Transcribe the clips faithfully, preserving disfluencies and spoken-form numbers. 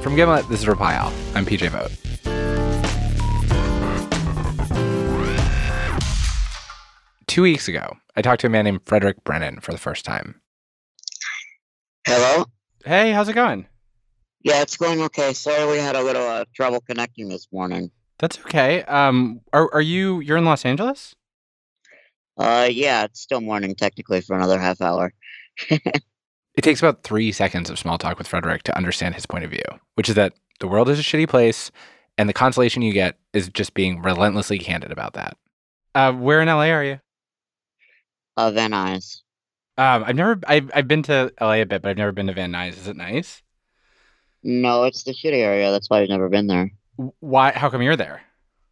From Gimlet, this is Reply All. I'm P J Vogt. Two weeks ago, I talked to a man named Frederick Brennan for the first time. Hello? Hey, how's it going? Yeah, it's going okay. Sorry we had a little uh, trouble connecting this morning. That's okay. Um, are are you, you're in Los Angeles? Uh, yeah, it's still morning technically for another half hour. It takes about three seconds of small talk with Frederick to understand his point of view, which is that the world is a shitty place, and the consolation you get is just being relentlessly candid about that. Uh, where in L A are you? Uh, Van Nuys. Um, I've never, I've, I've been to L A a bit, but I've never been to Van Nuys. Is it nice? No, it's the shitty area. That's why I've never been there. Why? How come you're there?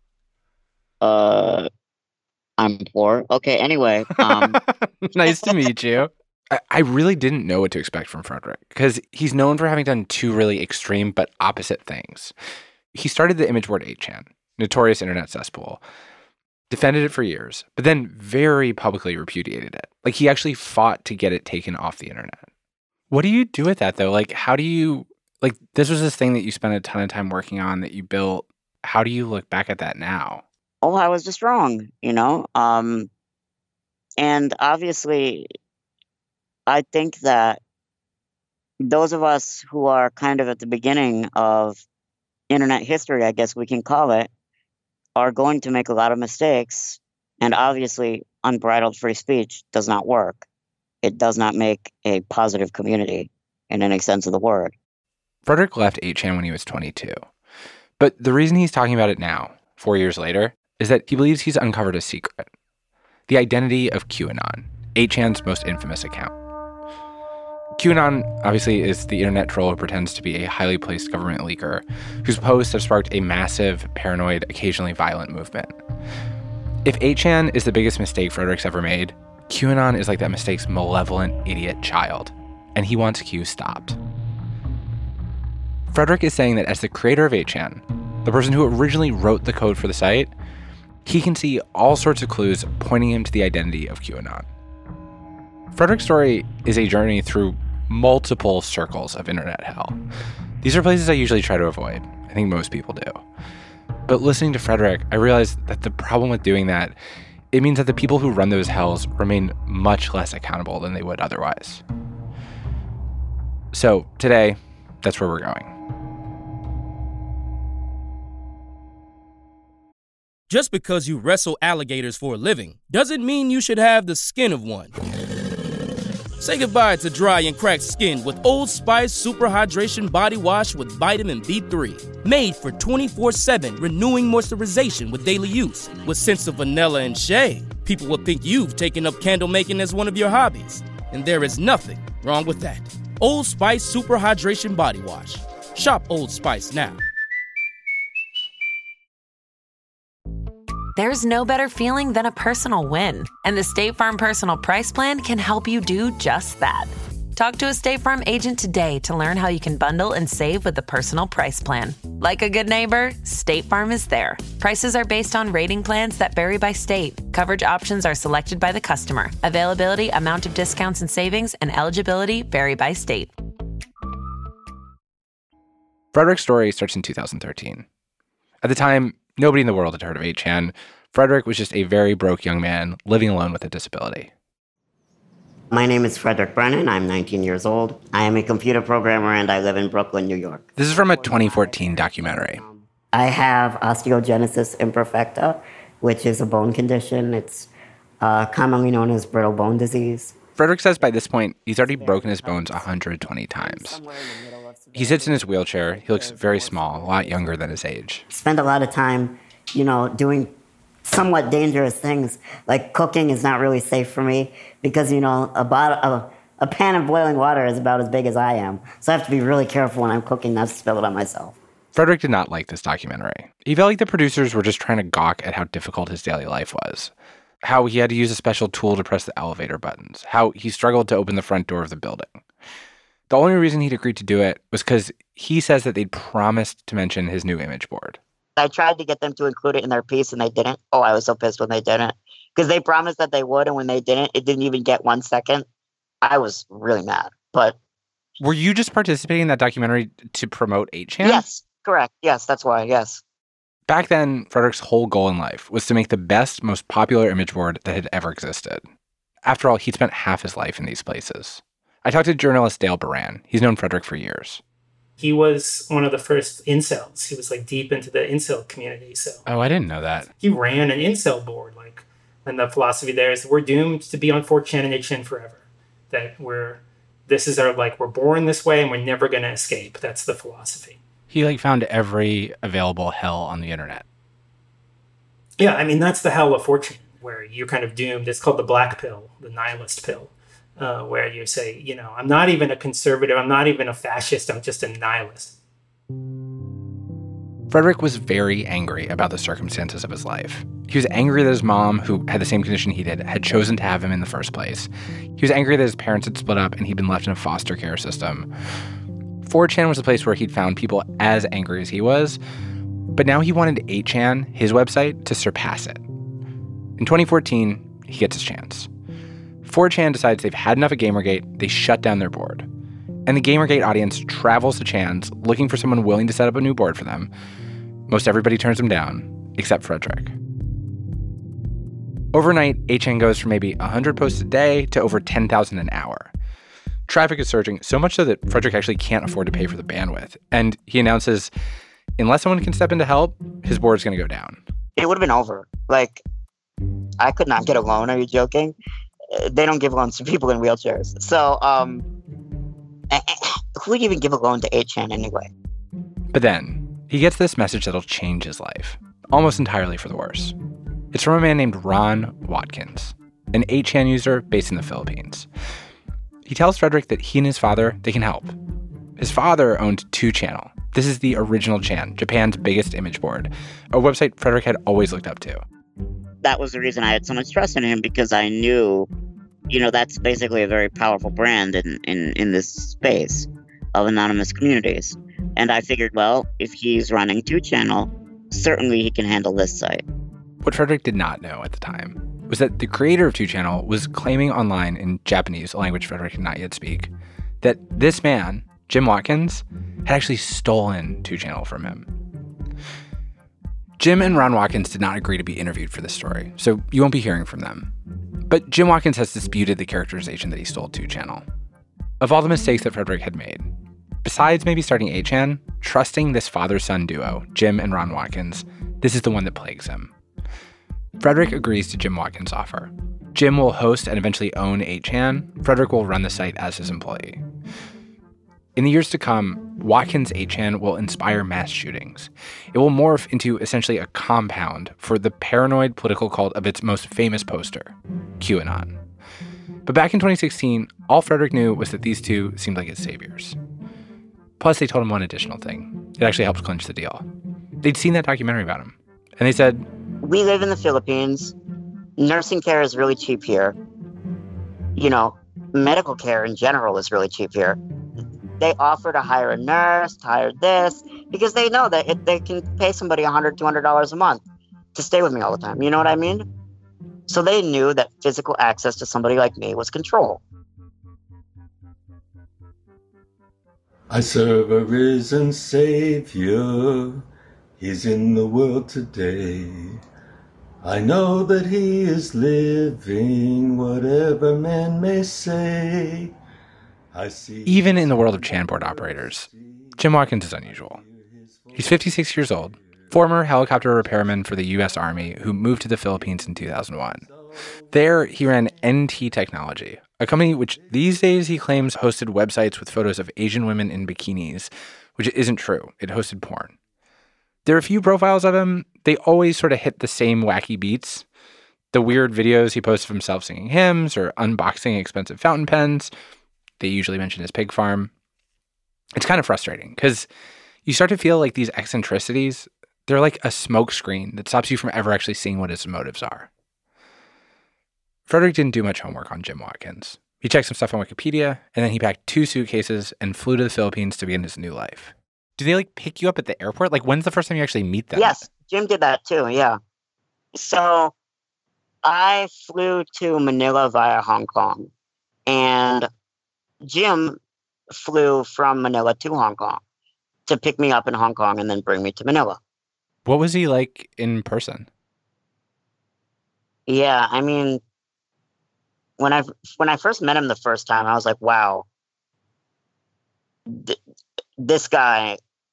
Uh, I'm poor. Okay, anyway. Um, Nice to meet you. I, I really didn't know what to expect from Frederick because he's known for having done two really extreme but opposite things. He started the image board eight chan, notorious internet cesspool, defended it for years, but then very publicly repudiated it. Like, he actually fought to get it taken off the internet. What do you do with that, though? Like, how do you, like, this was this thing that you spent a ton of time working on that you built. How do you look back at that now? oh, I was just wrong, you know? Um, and obviously, I think that those of us who are kind of at the beginning of internet history, I guess we can call it, are going to make a lot of mistakes. And obviously, unbridled free speech does not work. It does not make a positive community in any sense of the word. Frederick left eight chan when he was twenty-two. But the reason he's talking about it now, four years later, is that he believes he's uncovered a secret. The identity of QAnon, eight chan's most infamous account. QAnon, obviously, is the internet troll who pretends to be a highly placed government leaker whose posts have sparked a massive, paranoid, occasionally violent movement. If eight chan is the biggest mistake Frederick's ever made, QAnon is like that mistake's malevolent, idiot child, and he wants Q stopped. Frederick is saying that as the creator of eight chan, the person who originally wrote the code for the site, he can see all sorts of clues pointing him to the identity of QAnon. Frederick's story is a journey through multiple circles of internet hell. These are places I usually try to avoid. I think most people do. But listening to Frederick, I realized that the problem with doing that, it means that the people who run those hells remain much less accountable than they would otherwise. So today, that's where we're going. Just because you wrestle alligators for a living doesn't mean you should have the skin of one. Say goodbye to dry and cracked skin with Old Spice Super Hydration Body Wash with Vitamin B three. Made for twenty-four seven renewing moisturization with daily use. With scents of vanilla and shea, people will think you've taken up candle making as one of your hobbies. And there is nothing wrong with that. Old Spice Super Hydration Body Wash. Shop Old Spice now. There's no better feeling than a personal win, and the State Farm Personal Price Plan can help you do just that. Talk to a State Farm agent today to learn how you can bundle and save with the Personal Price Plan. Like a good neighbor, State Farm is there. Prices are based on rating plans that vary by state. Coverage options are selected by the customer. Availability, amount of discounts and savings, and eligibility vary by state. Frederick's story starts in two thousand thirteen. At the time, nobody in the world had heard of eight chan. Frederick was just a very broke young man living alone with a disability. My name is Frederick Brennan. I'm nineteen years old. I am a computer programmer and I live in Brooklyn, New York. This is from a twenty fourteen documentary. I have osteogenesis imperfecta, which is a bone condition. It's uh, commonly known as brittle bone disease. Frederick says by this point, he's already broken his bones one hundred twenty times. He sits in his wheelchair. He looks very small, a lot younger than his age. Spend a lot of time, you know, doing somewhat dangerous things. Like cooking is not really safe for me because, you know, a, bottle, a, a pan of boiling water is about as big as I am. So I have to be really careful when I'm cooking not to spill it on myself. Frederick did not like this documentary. He felt like the producers were just trying to gawk at how difficult his daily life was. How he had to use a special tool to press the elevator buttons. How he struggled to open the front door of the building. The only reason he'd agreed to do it was because he says that they'd promised to mention his new image board. I tried to get them to include it in their piece and they didn't. Oh, I was so pissed when they didn't. Because they promised that they would, and when they didn't, it didn't even get one second. I was really mad. But Were you just participating in that documentary to promote eight chan? Yes, correct. Yes, that's why, yes. Back then, Frederick's whole goal in life was to make the best, most popular image board that had ever existed. After all, he'd spent half his life in these places. I talked to journalist Dale Baran. He's known Frederick for years. He was one of the first incels. He was like deep into the incel community. So Oh, I didn't know that. He ran an incel board. Like, and the philosophy there is we're doomed to be on four chan and eight chan forever. That we're, this is our, like, we're born this way and we're never going to escape. That's the philosophy. He like found every available hell on the internet. Yeah, I mean, that's the hell of four chan, where you're kind of doomed. It's called the black pill, the nihilist pill, uh, where you say, you know, I'm not even a conservative, I'm not even a fascist, I'm just a nihilist. Frederick was very angry about the circumstances of his life. He was angry that his mom, who had the same condition he did, had chosen to have him in the first place. He was angry that his parents had split up and he'd been left in a foster care system. four chan was a place where he'd found people as angry as he was, but now he wanted eight chan, his website, to surpass it. In twenty fourteen, he gets his chance. four chan decides they've had enough of Gamergate, they shut down their board. And the Gamergate audience travels to Chan's looking for someone willing to set up a new board for them. Most everybody turns them down, except Frederick. Overnight, eight chan goes from maybe one hundred posts a day to over ten thousand an hour. Traffic is surging, so much so that Frederick actually can't afford to pay for the bandwidth. And he announces, unless someone can step in to help, his board's going to go down. It would have been over. Like, I could not get a loan. Are you joking? They don't give loans to people in wheelchairs. So, um, who would even give a loan to eight chan anyway? But then, he gets this message that'll change his life, almost entirely for the worse. It's from a man named Ron Watkins, an eight chan user based in the Philippines. He tells Frederick that he and his father, they can help. His father owned two channel. This is the original Chan, Japan's biggest image board, a website Frederick had always looked up to. That was the reason I had so much trust in him, because I knew, you know, that's basically a very powerful brand in, in, in this space of anonymous communities. And I figured, well, if he's running two channel, certainly he can handle this site. What Frederick did not know at the time was that the creator of two channel was claiming online in Japanese, a language Frederick did not yet speak, that this man, Jim Watkins, had actually stolen two channel from him. Jim and Ron Watkins did not agree to be interviewed for this story, so you won't be hearing from them. But Jim Watkins has disputed the characterization that he stole two channel. Of all the mistakes that Frederick had made, besides maybe starting eight chan, trusting this father-son duo, Jim and Ron Watkins, this is the one that plagues him. Frederick agrees to Jim Watkins' offer. Jim will host and eventually own eight chan. Frederick will run the site as his employee. In the years to come, Watkins eight chan will inspire mass shootings. It will morph into essentially a compound for the paranoid political cult of its most famous poster, QAnon. But back in twenty sixteen, all Frederick knew was that these two seemed like his saviors. Plus, they told him one additional thing. It actually helped clinch the deal. They'd seen that documentary about him. And they said, we live in the Philippines. Nursing care is really cheap here. You know, medical care in general is really cheap here. They offer to hire a nurse, to hire this, because they know that it, they can pay somebody one hundred dollars, two hundred dollars a month to stay with me all the time. You know what I mean? So they knew that physical access to somebody like me was control. I serve a risen Savior. He's in the world today. I know that he is living, whatever man may say. I see. Even in the world of Chan board operators, Jim Watkins is unusual. He's fifty-six years old, former helicopter repairman for the U S Army who moved to the Philippines in two thousand one. There, he ran N T Technology, a company which these days he claims hosted websites with photos of Asian women in bikinis, which isn't true. It hosted porn. There are a few profiles of him. They always sort of hit the same wacky beats. The weird videos he posts of himself singing hymns or unboxing expensive fountain pens. They usually mention his pig farm. It's kind of frustrating because you start to feel like these eccentricities, they're like a smoke screen that stops you from ever actually seeing what his motives are. Frederick didn't do much homework on Jim Watkins. He checked some stuff on Wikipedia, and then he packed two suitcases and flew to the Philippines to begin his new life. Do they, like, pick you up at the airport? Like, when's the first time you actually meet them? Yes, Jim did that too, yeah. So I flew to Manila via Hong Kong, and Jim flew from Manila to Hong Kong to pick me up in Hong Kong and then bring me to Manila. What was he like in person? Yeah, I mean, when I when I first met him the first time, I was like, wow, th- this guy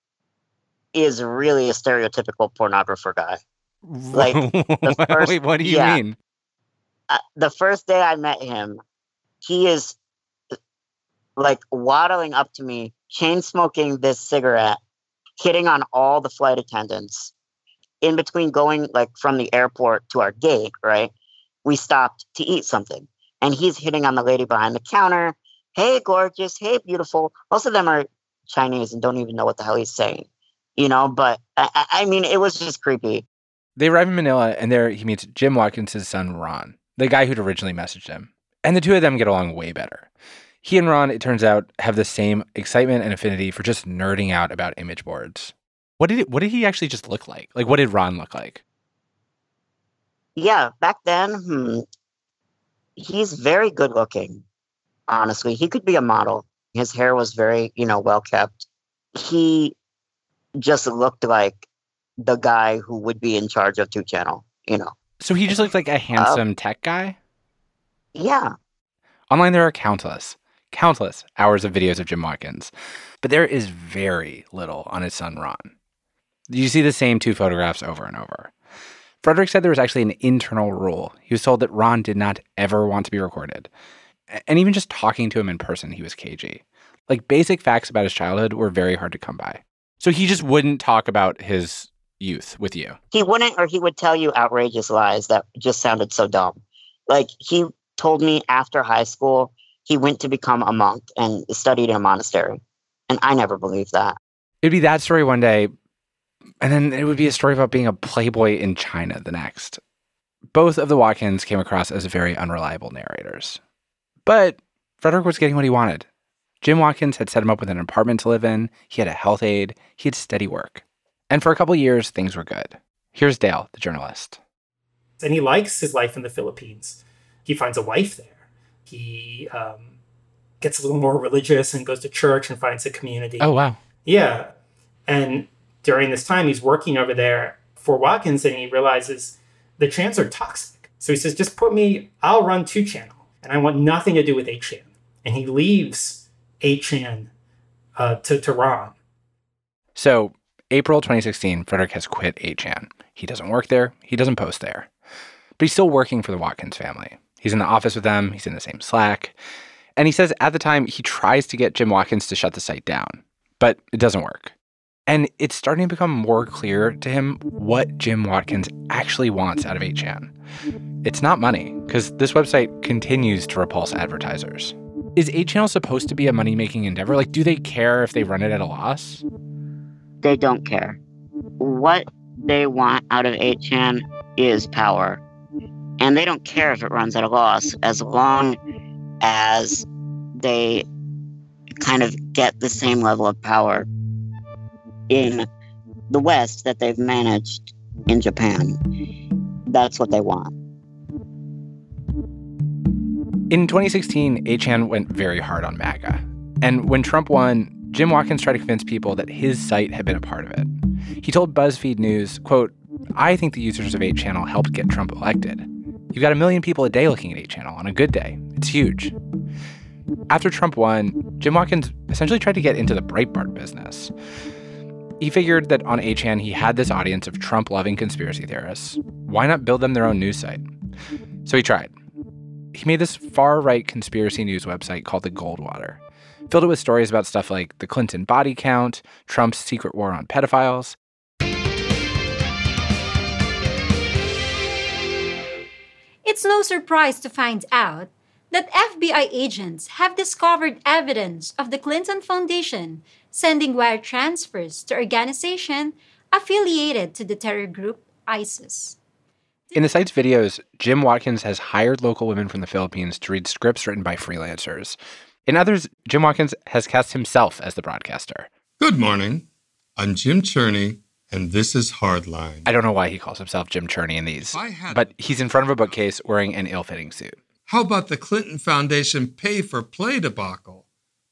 is really a stereotypical pornographer guy. Like, the first, Wait, what do you yeah, mean? Uh, the first day I met him, he is like waddling up to me, chain smoking this cigarette, hitting on all the flight attendants. In between going like from the airport to our gate, right? We stopped to eat something, and he's hitting on the lady behind the counter. Hey, gorgeous. Hey, beautiful. Most of them are Chinese and don't even know what the hell he's saying, you know. But I, I mean, it was just creepy. They arrive in Manila, and there he meets Jim Watkins' son, Ron, the guy who'd originally messaged him. And the two of them get along way better. He and Ron, it turns out, have the same excitement and affinity for just nerding out about image boards. What did it, what did he actually just look like? Like, what did Ron look like? Yeah, back then, hmm, he's very good looking. Honestly, he could be a model. His hair was very, you know, well kept. He just looked like the guy who would be in charge of two channel, you know. So he just looked like a handsome uh, tech guy? Yeah. Online, there are countless, countless hours of videos of Jim Watkins, but there is very little on his son, Ron. You see the same two photographs over and over. Frederick said there was actually an internal rule. He was told that Ron did not ever want to be recorded. And even just talking to him in person, he was cagey. Like, basic facts about his childhood were very hard to come by. So he just wouldn't talk about his youth with you. He wouldn't, or he would tell you outrageous lies that just sounded so dumb. Like, he told me after high school, he went to become a monk and studied in a monastery. And I never believed that. It'd be that story one day, and then it would be a story about being a playboy in China the next. Both of the Watkins came across as very unreliable narrators. But Frederick was getting what he wanted. Jim Watkins had set him up with an apartment to live in. He had a health aide. He had steady work. And for a couple of years, things were good. Here's Dale, the journalist. And he likes his life in the Philippines. He finds a wife there. He um, gets a little more religious and goes to church and finds a community. Oh, wow. Yeah. And during this time, he's working over there for Watkins, and he realizes the chans are toxic. So he says, just put me, I'll run two channel, and I want nothing to do with eight chan. And he leaves eight chan uh, to, to Ron. So April twenty sixteen, Frederick has quit eight chan. He doesn't work there. He doesn't post there. But he's still working for the Watkins family. He's in the office with them. He's in the same Slack. And he says at the time, he tries to get Jim Watkins to shut the site down. But it doesn't work. And it's starting to become more clear to him what Jim Watkins actually wants out of eight chan. It's not money, because this website continues to repulse advertisers. Is eight channel supposed to be a money-making endeavor? Like, do they care if they run it at a loss? They don't care. What they want out of eight chan is power. And they don't care if it runs at a loss, as long as they kind of get the same level of power in the West that they've managed in Japan. That's what they want. In twenty sixteen, eight chan went very hard on MAGA. And when Trump won, Jim Watkins tried to convince people that his site had been a part of it. He told BuzzFeed News, quote, I think the users of eight channel helped get Trump elected. You've got a million people a day looking at eight channel on a good day. It's huge. After Trump won, Jim Watkins essentially tried to get into the Breitbart business. He figured that on eight chan he had this audience of Trump-loving conspiracy theorists. Why not build them their own news site? So he tried. He made this far-right conspiracy news website called the Goldwater. Filled it with stories about stuff like the Clinton body count, Trump's secret war on pedophiles. It's no surprise to find out that F B I agents have discovered evidence of the Clinton Foundation sending wire transfers to organizations affiliated to the terror group ISIS. In the site's videos, Jim Watkins has hired local women from the Philippines to read scripts written by freelancers. In others, Jim Watkins has cast himself as the broadcaster. Good morning. I'm Jim Cherney, and this is Hardline. I don't know why he calls himself Jim Cherney in these, had... but he's in front of a bookcase wearing an ill-fitting suit. How about the Clinton Foundation pay-for-play debacle?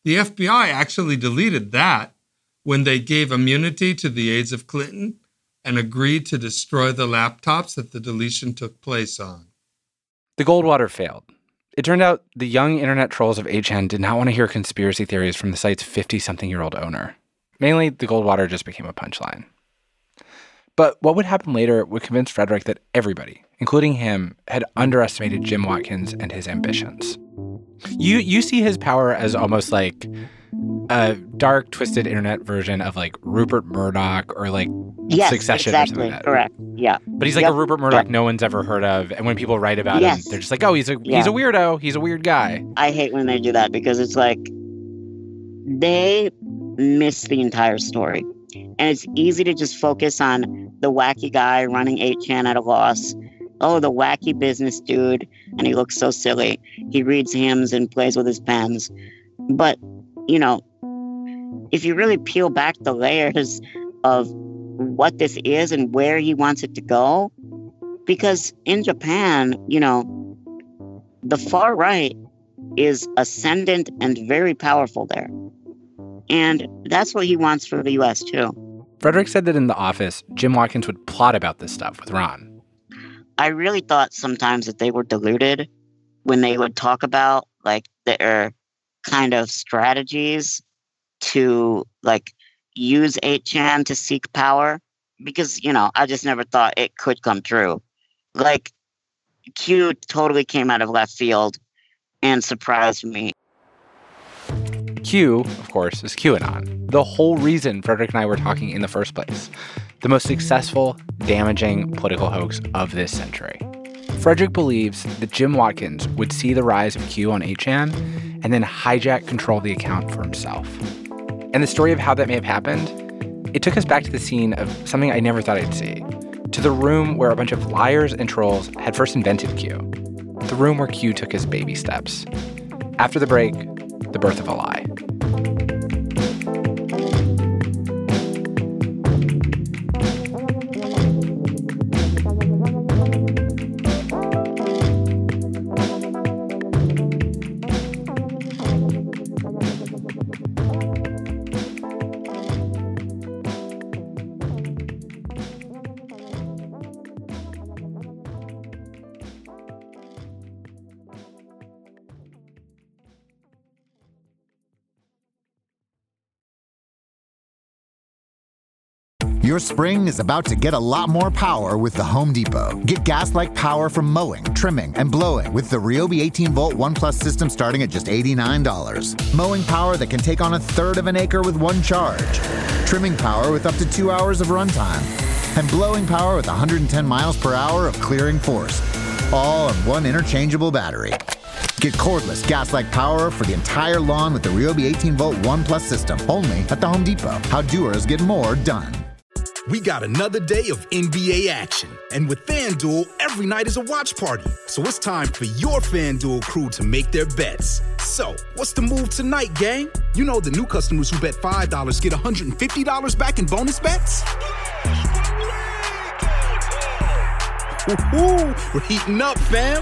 The F B I actually deleted that when they gave immunity to the aides of Clinton and agreed to destroy the laptops that the deletion took place on. The Goldwater failed. It turned out the young internet trolls of eight chan did not want to hear conspiracy theories from the site's fifty-something-year-old owner. Mainly, the Goldwater just became a punchline. But what would happen later would convince Frederick that everybody, including him, had underestimated Jim Watkins and his ambitions. You you see his power as almost like a dark, twisted internet version of like Rupert Murdoch or like yes, Succession exactly, or something like that. Correct. Yeah. But he's like yep. a Rupert Murdoch yep. no one's ever heard of. And when people write about yes. him, they're just like, oh, he's a yeah. he's a weirdo. He's a weird guy. I hate when they do that because it's like they miss the entire story. And it's easy to just focus on the wacky guy running eight chan at a loss. Oh, the wacky business dude. And he looks so silly. He reads hymns and plays with his pens. But, you know, if you really peel back the layers of what this is and where he wants it to go, because in Japan, you know, the far right is ascendant and very powerful there. And that's what he wants for the U S, too. Frederick said that in the office, Jim Watkins would plot about this stuff with Ron. I really thought sometimes that they were deluded when they would talk about, like, their kind of strategies to, like, use eight chan to seek power. Because, you know, I just never thought it could come true. Like, Q totally came out of left field and surprised me. Q, of course, is QAnon. The whole reason Frederick and I were talking in the first place. The most successful, damaging political hoax of this century. Frederick believes that Jim Watkins would see the rise of Q on eight chan and then hijack control of the account for himself. And the story of how that may have happened, it took us back to the scene of something I never thought I'd see. To the room where a bunch of liars and trolls had first invented Q. The room where Q took his baby steps. After the break, the birth of a lie. Your spring is about to get a lot more power with the Home Depot. Get gas-like power from mowing, trimming, and blowing with the Ryobi eighteen volt One Plus system starting at just eighty-nine dollars. Mowing power that can take on a third of an acre with one charge. Trimming power with up to two hours of runtime. And blowing power with one hundred ten miles per hour of clearing force. All on one interchangeable battery. Get cordless gas-like power for the entire lawn with the Ryobi eighteen volt One Plus system. Only at the Home Depot. How doers get more done. We got another day of N B A action. And with FanDuel, every night is a watch party. So it's time for your FanDuel crew to make their bets. So, what's the move tonight, gang? You know the new customers who bet five dollars get one hundred fifty dollars back in bonus bets? Woo-hoo, we're heating up, fam.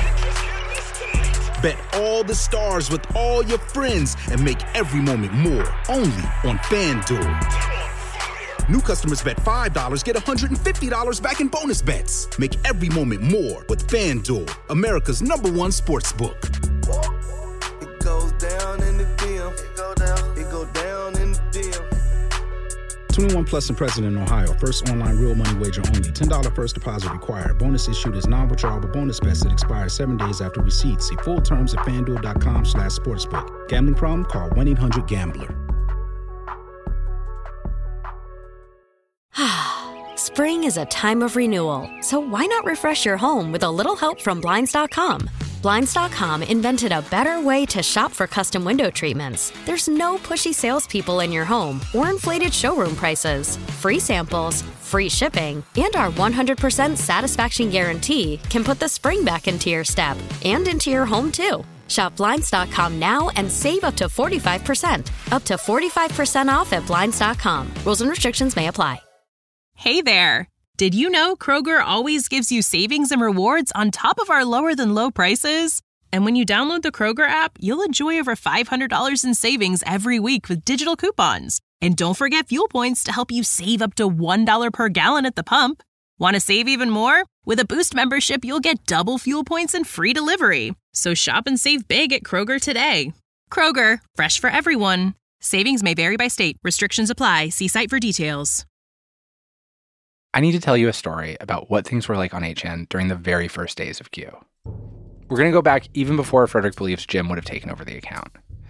Bet all the stars with all your friends and make every moment more. Only on FanDuel. New customers bet five dollars, get one hundred fifty dollars back in bonus bets. Make every moment more with FanDuel, America's number one sports book. It goes down in the D M. It go down. It go down in the D M. twenty-one plus and present in Ohio. First online real money wager only. ten dollars first deposit required. Bonus issued as non-withdrawable bonus bets that expire seven days after receipt. See full terms at FanDuel.com slash sportsbook. Gambling problem? Call one eight hundred gambler. Spring is a time of renewal, so why not refresh your home with a little help from Blinds dot com? Blinds dot com invented a better way to shop for custom window treatments. There's no pushy salespeople in your home or inflated showroom prices. Free samples, free shipping, and our one hundred percent satisfaction guarantee can put the spring back into your step and into your home, too. Shop Blinds dot com now and save up to forty-five percent. Up to forty-five percent off at Blinds dot com. Rules and restrictions may apply. Hey there! Did you know Kroger always gives you savings and rewards on top of our lower-than-low prices? And when you download the Kroger app, you'll enjoy over five hundred dollars in savings every week with digital coupons. And don't forget fuel points to help you save up to one dollar per gallon at the pump. Want to save even more? With a Boost membership, you'll get double fuel points and free delivery. So shop and save big at Kroger today. Kroger, fresh for everyone. Savings may vary by state. Restrictions apply. See site for details. I need to tell you a story about what things were like on eight chan during the very first days of Q. We're going to go back even before Frederick believes Jim would have taken over the account.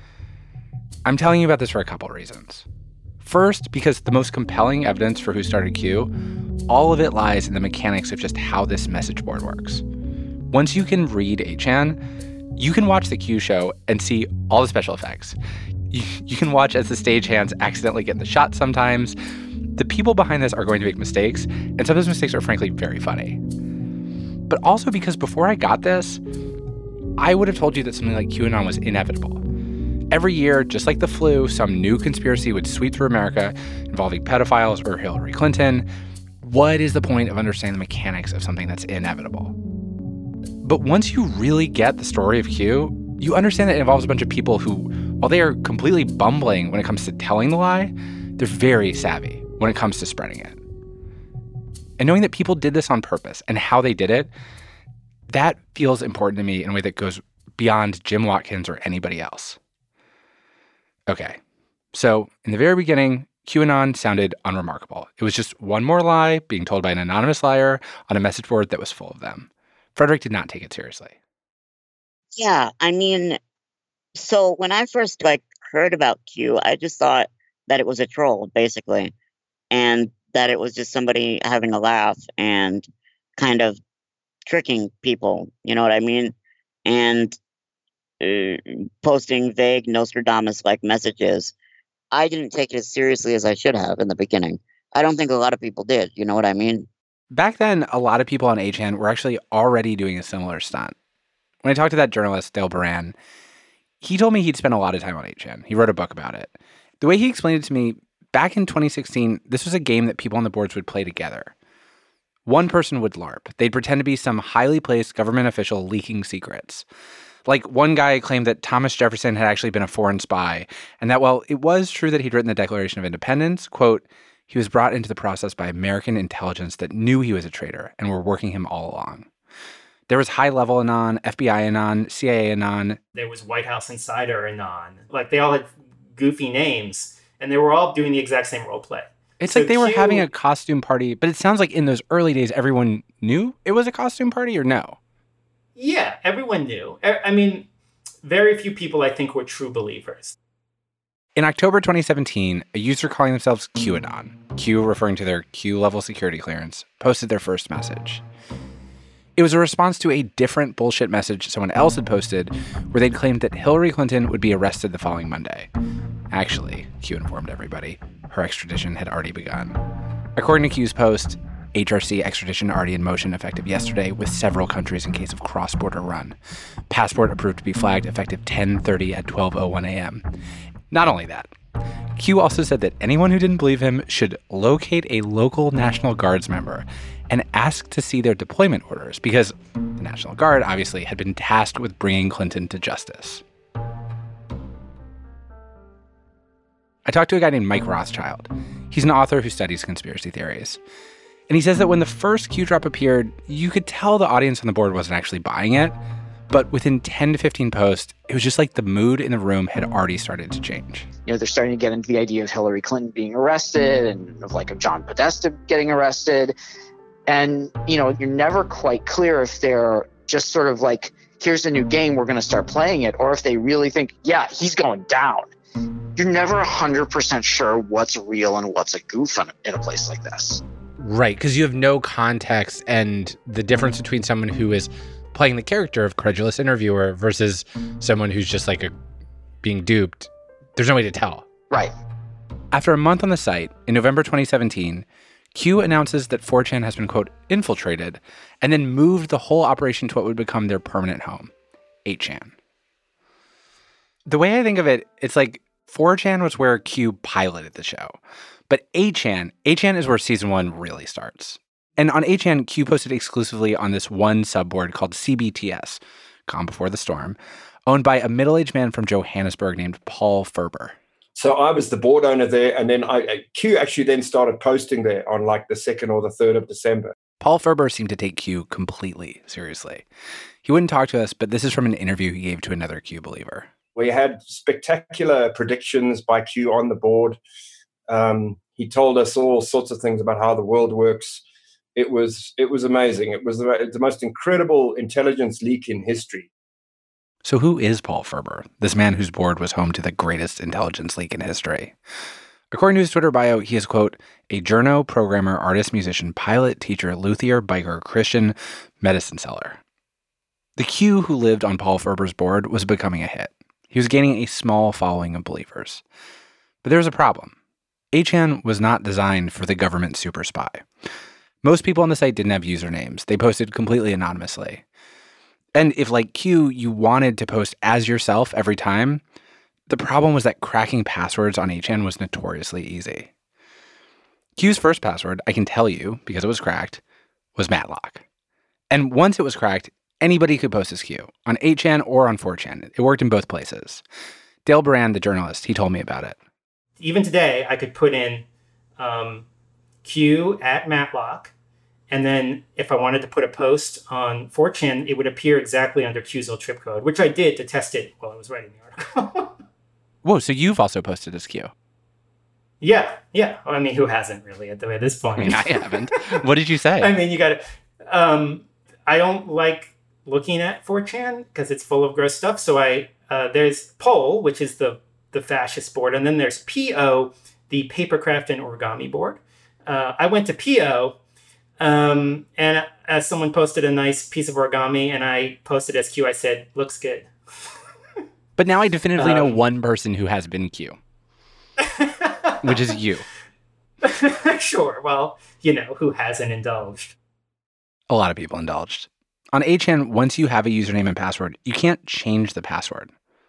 I'm telling you about this for a couple reasons. First, because the most compelling evidence for who started Q, all of it lies in the mechanics of just how this message board works. Once you can read eight chan, you can watch the Q show and see all the special effects. You, you can watch as the stagehands accidentally get in the shot sometimes. The people behind this are going to make mistakes, and some of those mistakes are frankly very funny. But also because before I got this, I would have told you that something like QAnon was inevitable. Every year, just like the flu, some new conspiracy would sweep through America involving pedophiles or Hillary Clinton. What is the point of understanding the mechanics of something that's inevitable? But once you really get the story of Q, you understand that it involves a bunch of people who, while they are completely bumbling when it comes to telling the lie, they're very savvy when it comes to spreading it. And knowing that people did this on purpose and how they did it, that feels important to me in a way that goes beyond Jim Watkins or anybody else. Okay, so in the very beginning, QAnon sounded unremarkable. It was just one more lie being told by an anonymous liar on a message board that was full of them. Frederick did not take it seriously. Yeah, I mean, so when I first like heard about Q, I just thought that it was a troll, basically, and that it was just somebody having a laugh and kind of tricking people, you know what I mean? And uh, posting vague Nostradamus-like messages. I didn't take it as seriously as I should have in the beginning. I don't think a lot of people did, you know what I mean? Back then, a lot of people on eight chan were actually already doing a similar stunt. When I talked to that journalist, Dale Baran, he told me he'd spent a lot of time on eight chan. He wrote a book about it. The way he explained it to me, back in twenty sixteen, this was a game that people on the boards would play together. One person would LARP. They'd pretend to be some highly placed government official leaking secrets. Like, one guy claimed that Thomas Jefferson had actually been a foreign spy, and that while it was true that he'd written the Declaration of Independence, quote, he was brought into the process by American intelligence that knew he was a traitor and were working him all along. There was high-level Anon, F B I Anon, C I A Anon. There was White House Insider Anon. Like, they all had goofy names, and they were all doing the exact same role play. It's so like they were Q, having a costume party, but it sounds like in those early days, everyone knew it was a costume party, or no? Yeah, everyone knew. I mean, very few people, I think, were true believers. In October twenty seventeen, a user calling themselves QAnon, Q referring to their Q-level security clearance, posted their first message. It was a response to a different bullshit message someone else had posted where they'd claimed that Hillary Clinton would be arrested the following Monday. Actually, Q informed everybody, her extradition had already begun. According to Q's post, H R C extradition already in motion effective yesterday with several countries in case of cross-border run. Passport approved to be flagged effective ten thirty at twelve oh one a.m. Not only that, Q also said that anyone who didn't believe him should locate a local National Guards member and ask to see their deployment orders because the National Guard obviously had been tasked with bringing Clinton to justice. I talked to a guy named Mike Rothschild. He's an author who studies conspiracy theories. And he says that when the first Q drop appeared, you could tell the audience on the board wasn't actually buying it. But within ten to fifteen posts, it was just like the mood in the room had already started to change. You know, they're starting to get into the idea of Hillary Clinton being arrested and of like of John Podesta getting arrested. And, you know, you're never quite clear if they're just sort of like, here's a new game, we're going to start playing it, or if they really think, yeah, he's going down. You're never one hundred percent sure what's real and what's a goof in a, in a place like this. Right, because you have no context, and the difference between someone who is playing the character of credulous interviewer versus someone who's just like a, being duped, there's no way to tell. Right. After a month on the site, in November twenty seventeen, Q announces that four chan has been, quote, infiltrated, and then moved the whole operation to what would become their permanent home, eight chan. The way I think of it, it's like four chan was where Q piloted the show. But eight chan, eight chan is where season one really starts. And on eight chan, Q posted exclusively on this one subboard called C B T S, Calm Before the Storm, owned by a middle-aged man from Johannesburg named Paul Ferber. So I was the board owner there, and then I, Q actually then started posting there on like the second or the third of December. Paul Ferber seemed to take Q completely seriously. He wouldn't talk to us, but this is from an interview he gave to another Q believer. We had spectacular predictions by Q on the board. Um, he told us all sorts of things about how the world works. It was it was amazing. It was the, the most incredible intelligence leak in history. So who is Paul Ferber, this man whose board was home to the greatest intelligence leak in history? According to his Twitter bio, he is, quote, a journo, programmer, artist, musician, pilot, teacher, luthier, biker, Christian, medicine seller. The Q who lived on Paul Ferber's board was becoming a hit. He was gaining a small following of believers. But there was a problem. eight chan was not designed for the government super spy. Most people on the site didn't have usernames. They posted completely anonymously. And if, like Q, you wanted to post as yourself every time, the problem was that cracking passwords on eight chan was notoriously easy. Q's first password, I can tell you, because it was cracked, was Matlock. And once it was cracked, anybody could post as Q, on eight chan or on four chan. It worked in both places. Dale Baran, the journalist, he told me about it. Even today, I could put in um, Q at Matlock, and then if I wanted to put a post on four chan, it would appear exactly under Q's old trip code, which I did to test it while I was writing the article. Whoa, so you've also posted as Q? Yeah, yeah. I mean, who hasn't really at, the, at this point? I mean, I haven't. What did you say? I mean, you got to... Um, I don't like looking at four chan because it's full of gross stuff. So I uh, there's Pol, which is the, the fascist board, and then there's P O, the papercraft and origami board. Uh, I went to P O, um, and as someone posted a nice piece of origami, and I posted as Q, I said, looks good. But now I definitively um, know one person who has been Q, which is you. Sure. Well, you know, who hasn't indulged? A lot of people indulged. On eight chan, once you have a username and password, you can't change the password.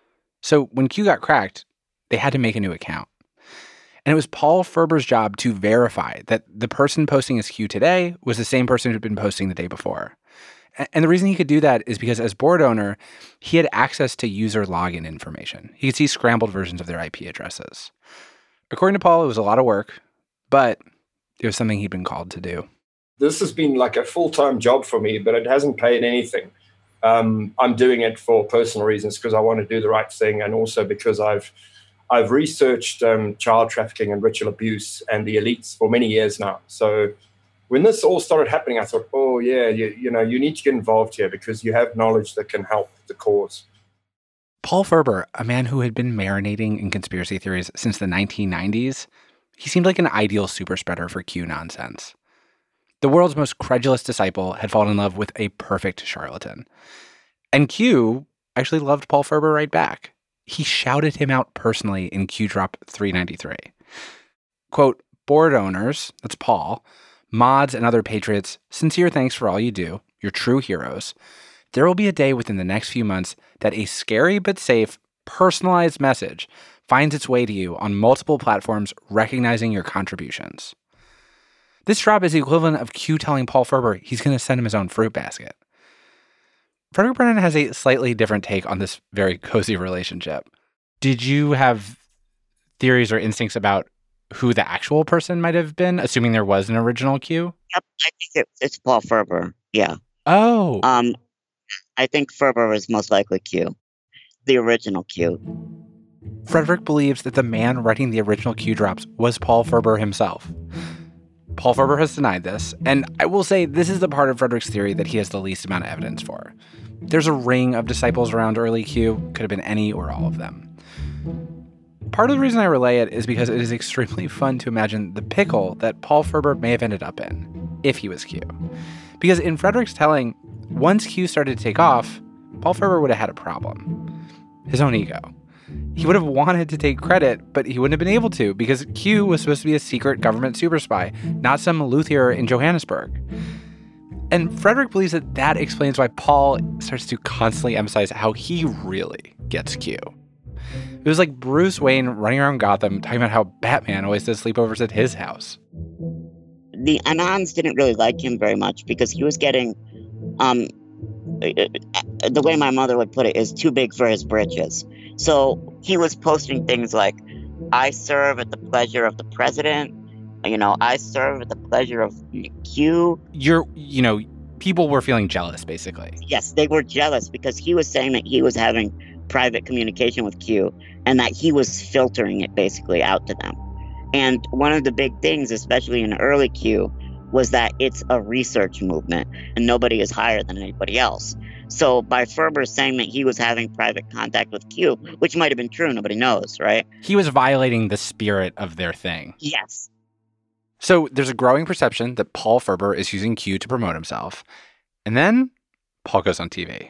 So when Q got cracked, they had to make a new account. And it was Paul Ferber's job to verify that the person posting as Q today was the same person who'd been posting the day before. And the reason he could do that is because as board owner, he had access to user login information. He could see scrambled versions of their I P addresses. According to Paul, it was a lot of work, but it was something he'd been called to do. This has been like a full-time job for me, but it hasn't paid anything. Um, I'm doing it for personal reasons because I want to do the right thing, and also because I've I've researched um, child trafficking and ritual abuse and the elites for many years now. So when this all started happening, I thought, oh, yeah, you, you know, you need to get involved here because you have knowledge that can help the cause. Paul Ferber, a man who had been marinating in conspiracy theories since the nineteen nineties, he seemed like an ideal super spreader for Q nonsense. The world's most credulous disciple had fallen in love with a perfect charlatan. And Q actually loved Paul Ferber right back. He shouted him out personally in Q Drop three ninety-three. Quote, board owners, that's Paul, mods and other patriots, sincere thanks for all you do. You're true heroes. There will be a day within the next few months that a scary but safe, personalized message finds its way to you on multiple platforms recognizing your contributions. This drop is the equivalent of Q telling Paul Ferber he's going to send him his own fruit basket. Frederick Brennan has a slightly different take on this very cozy relationship. Did you have theories or instincts about who the actual person might have been, assuming there was an original Q? Yep, I think it, it's Paul Ferber. Yeah. Oh. Um, I think Ferber was most likely Q, the original Q. Frederick believes that the man writing the original Q drops was Paul Ferber himself. Paul Ferber has denied this, and I will say this is the part of Frederick's theory that he has the least amount of evidence for. There's a ring of disciples around early Q, could have been any or all of them. Part of the reason I relay it is because it is extremely fun to imagine the pickle that Paul Ferber may have ended up in, if he was Q. Because in Frederick's telling, once Q started to take off, Paul Ferber would have had a problem. His own ego. He would have wanted to take credit, but he wouldn't have been able to because Q was supposed to be a secret government super spy, not some luthier in Johannesburg. And Frederick believes that that explains why Paul starts to constantly emphasize how he really gets Q. It was like Bruce Wayne running around Gotham talking about how Batman always does sleepovers at his house. The Anons didn't really like him very much because he was getting um, the way my mother would put it, is too big for his britches. So he was posting things like, I serve at the pleasure of the president. You know, I serve at the pleasure of Q. You're, you know, people were feeling jealous, basically. Yes, they were jealous because he was saying that he was having private communication with Q and that he was filtering it basically out to them. And one of the big things, especially in early Q, was that it's a research movement and nobody is higher than anybody else. So by Ferber saying that he was having private contact with Q, which might have been true, nobody knows, right? He was violating the spirit of their thing. Yes. So there's a growing perception that Paul Ferber is using Q to promote himself. And then Paul goes on T V.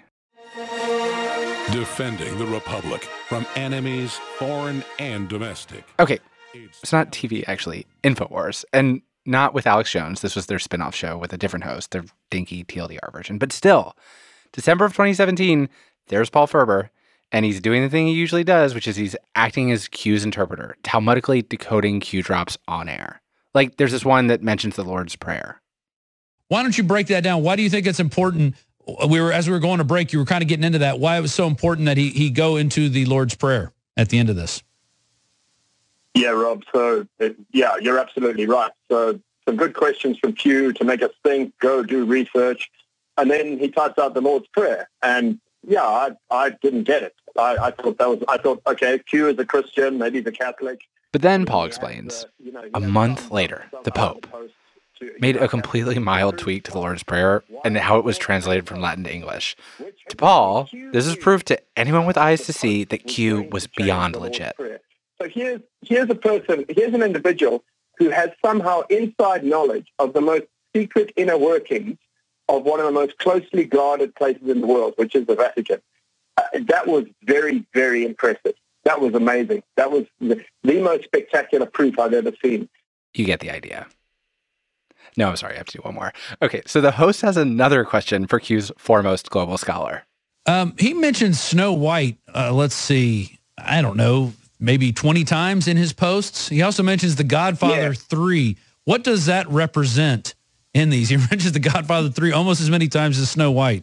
Defending the Republic from enemies, foreign and domestic. Okay, it's not T V, actually. InfoWars. And not with Alex Jones. This was their spinoff show with a different host, their dinky T L D R version. But still, December of twenty seventeen, there's Paul Ferber, and he's doing the thing he usually does, which is he's acting as Q's interpreter, Talmudically decoding Q drops on air. Like, there's this one that mentions the Lord's Prayer. Why don't you break that down? Why do you think it's important? We were, as we were going to break, you were kind of getting into that. Why it was so important that he he go into the Lord's Prayer at the end of this? Yeah, Rob. So, it, yeah, you're absolutely right. So, some good questions from Q to make us think, go do research. And then he types out the Lord's Prayer. And, yeah, I I didn't get it. I, I thought that was, I thought, okay, Q is a Christian, maybe he's a Catholic. But then Paul explains, a month later, the Pope made a completely mild tweak to the Lord's Prayer and how it was translated from Latin to English. To Paul, this is proof to anyone with eyes to see that Q was beyond legit. So here's, here's a person, here's an individual who has somehow inside knowledge of the most secret inner workings of one of the most closely guarded places in the world, which is the Vatican. Uh, that was very, very impressive. That was amazing. That was the, the most spectacular proof I've ever seen. You get the idea. No, I'm sorry. I have to do one more. Okay, so the host has another question for Q's foremost global scholar. Um, he mentioned Snow White, uh, let's see, I don't know, maybe twenty times in his posts. He also mentions The Godfather yeah. three. What does that represent in these? He mentions The Godfather three almost as many times as Snow White.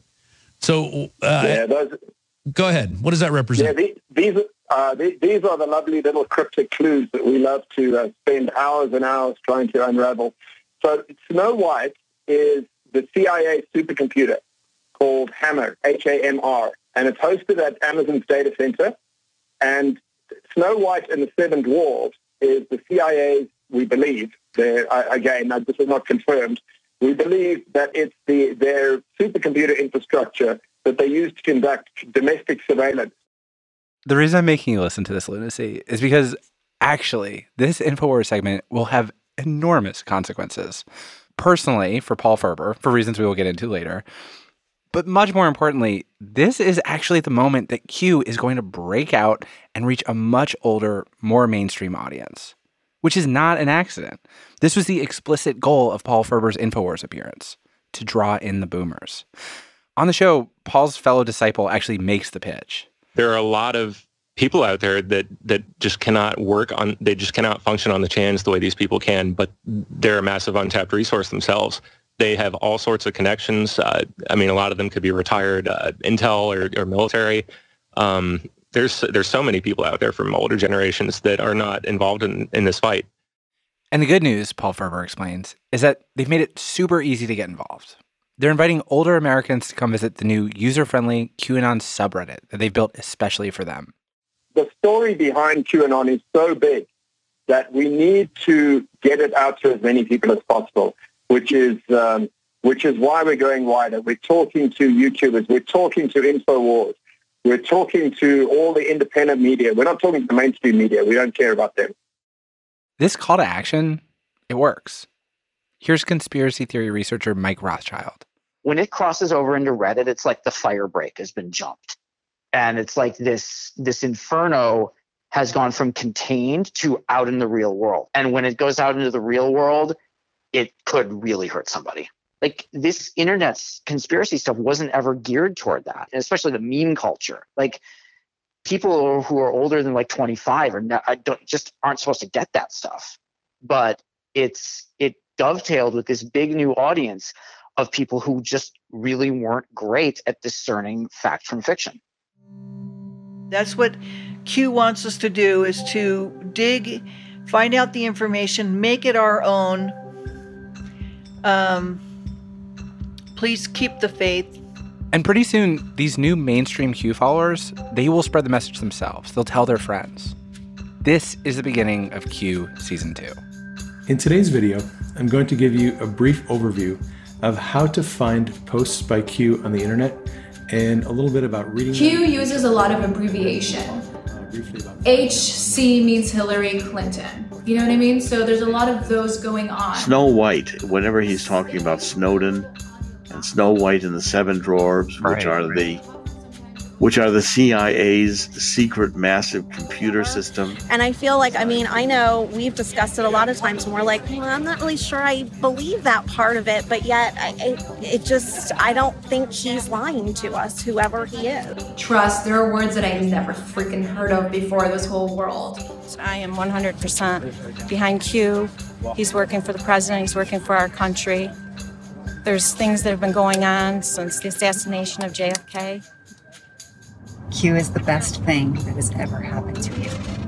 So uh, yeah, those, go ahead. What does that represent? Yeah, these, these, uh, these are the lovely little cryptic clues that we love to uh, spend hours and hours trying to unravel. So Snow White is the C I A supercomputer called Hammer, H A M R, and it's hosted at Amazon's data center. And Snow White and the Seven Dwarfs is the C I A's, we believe, again, this is not confirmed, we believe that it's the their supercomputer infrastructure that they use to conduct domestic surveillance. The reason I'm making you listen to this lunacy is because, actually, this InfoWars segment will have enormous consequences. Personally, for Paul Ferber, for reasons we will get into later. But much more importantly, this is actually the moment that Q is going to break out and reach a much older, more mainstream audience, which is not an accident. This was the explicit goal of Paul Ferber's InfoWars appearance, to draw in the boomers. On the show, Paul's fellow disciple actually makes the pitch. There are a lot of people out there that that just cannot work on, they just cannot function on the channels the way these people can, but they're a massive untapped resource themselves. They have all sorts of connections. Uh, I mean, a lot of them could be retired uh, intel or, or military. Um, there's there's so many people out there from older generations that are not involved in, in this fight. And the good news, Paul Ferber explains, is that they've made it super easy to get involved. They're inviting older Americans to come visit the new user-friendly QAnon subreddit that they've built especially for them. The story behind QAnon is so big that we need to get it out to as many people as possible, which is um, which is why we're going wider. We're talking to YouTubers. We're talking to InfoWars. We're talking to all the independent media. We're not talking to the mainstream media. We don't care about them. This call to action, it works. Here's conspiracy theory researcher Mike Rothschild. When it crosses over into Reddit, it's like the fire break has been jumped. And it's like this, this inferno has gone from contained to out in the real world. And when it goes out into the real world, it could really hurt somebody. Like, this internet's conspiracy stuff wasn't ever geared toward that, and especially the meme culture. Like, people who are older than like twenty-five are not, I don't, just aren't supposed to get that stuff. But it's it dovetailed with this big new audience of people who just really weren't great at discerning fact from fiction. That's what Q wants us to do, is to dig, find out the information, make it our own. Um, please keep the faith. And pretty soon, these new mainstream Q followers, they will spread the message themselves. They'll tell their friends. This is the beginning of Q Season two. In today's video, I'm going to give you a brief overview of how to find posts by Q on the internet and a little bit about reading Q them. uses a lot of abbreviation. Uh, briefly about H C means Hillary Clinton. You know what I mean? So there's a lot of those going on. Snow White, whenever he's talking about Snowden and Snow White and the Seven Dwarfs, Right, which are right. the which are the C I A's secret massive computer system. And I feel like, I mean, I know we've discussed it a lot of times, and we're like, well, I'm not really sure I believe that part of it, but yet I, it, it just, I don't think he's lying to us, whoever he is. Trust, there are words that I've never freaking heard of before this whole world. I am one hundred percent behind Q. He's working for the president. He's working for our country. There's things that have been going on since the assassination of J F K. Q is the best thing that has ever happened to you.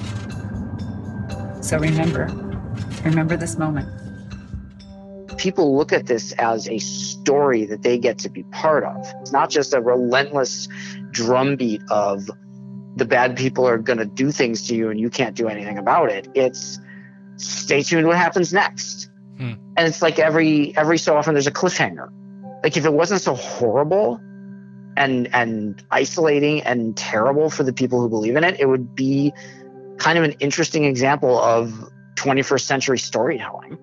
So remember, remember this moment. People look at this as a story that they get to be part of. It's not just a relentless drumbeat of the bad people are going to do things to you and you can't do anything about it. It's stay tuned what happens next. Hmm. And it's like every every so often there's a cliffhanger. Like if it wasn't so horrible and and isolating and terrible for the people who believe in it, it would be kind of an interesting example of twenty-first century storytelling.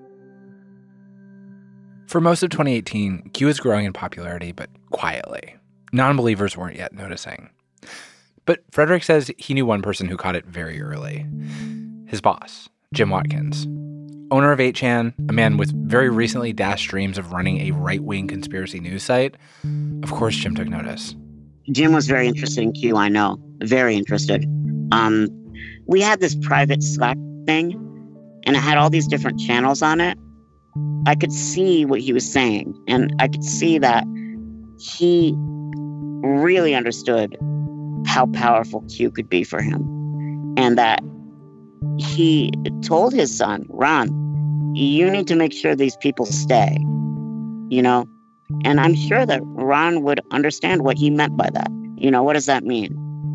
For most of twenty eighteen, Q is growing in popularity, but quietly. Non-believers weren't yet noticing. But Frederick says he knew one person who caught it very early. His boss, Jim Watkins. Owner of eight chan, a man with very recently dashed dreams of running a right-wing conspiracy news site. Of course, Jim took notice. Jim was very interested in Q, I know. Very interested. Um, we had this private Slack thing, and it had all these different channels on it. I could see what he was saying, and I could see that he really understood how powerful Q could be for him. And that he told his son, Ron, you need to make sure these people stay, you know? And I'm sure that Ron would understand what he meant by that. You know, what does that mean?